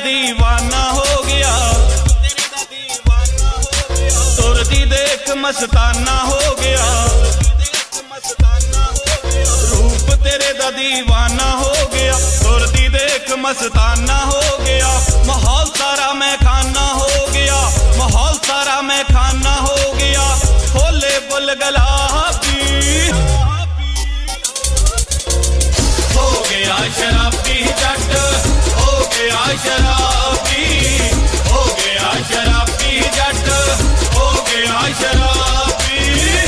दीवाना हो गया, तुरदी देख मस्ताना हो गया, रूप तेरे दा दीवाना हो गया, तुरदी देख मस्ताना हो गया। माहौल सारा मैं खाना हो गया, माहौल सारा मैं खाना हो गया। होले बुल गुलाबी हो गया शराबी जट, हो गया शराबी, हो गया शराबी जट, हो गया शराबी।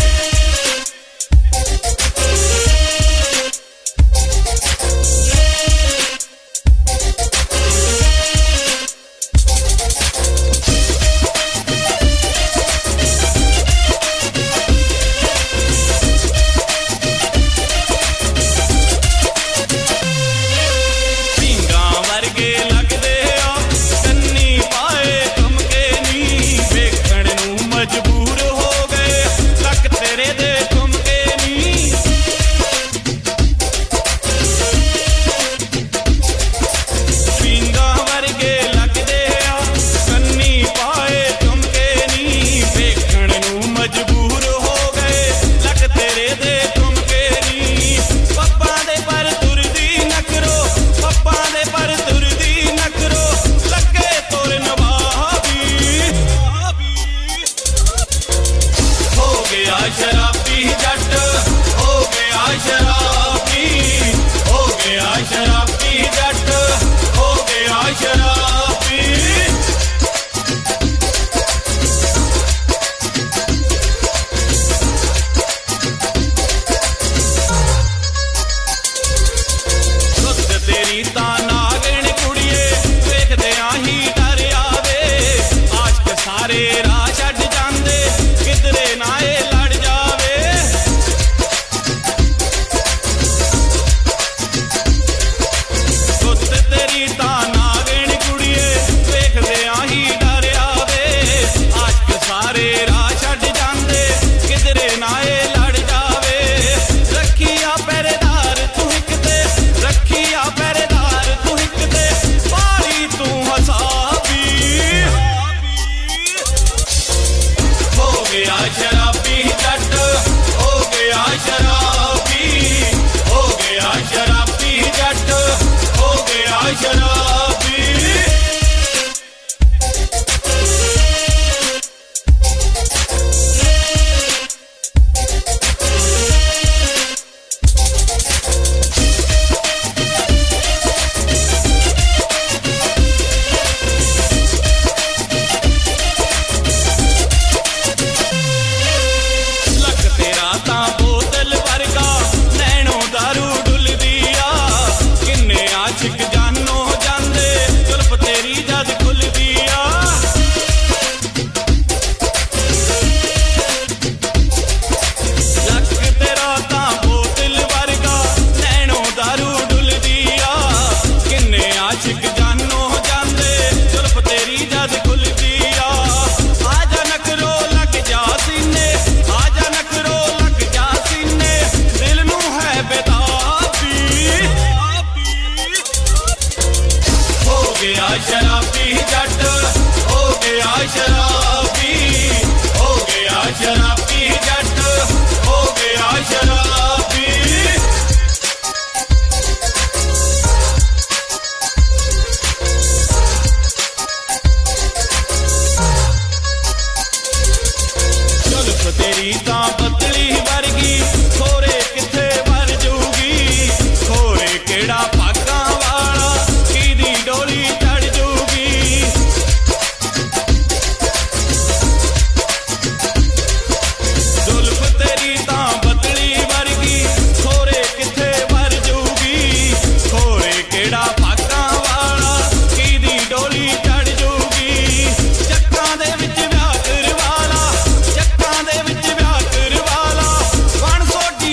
शराबी जट हो गया शराबी, हो गया शराबी जट, हो गया शराबी। सुत तेरी तां नागण कुड़िए वेखदियां ही डर आवे, आशक सारे राह छड्ड जांदे किधरे ना शराबी जट हो गया शराबी, हो गया शराबी जट, हो गया शराबी। शराबी जट हो गया शराबी, हो गया शराबी जट, हो गया शराबी। जुल्फ तेरी तां बदली वर्गी, खोरे किथे वर जूगी, खोरे केड़ा भागां वाला किदी डोली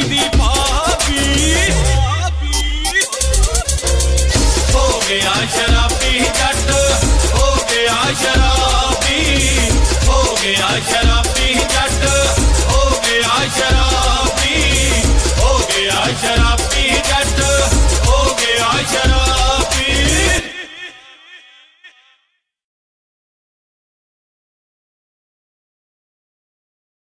शराबी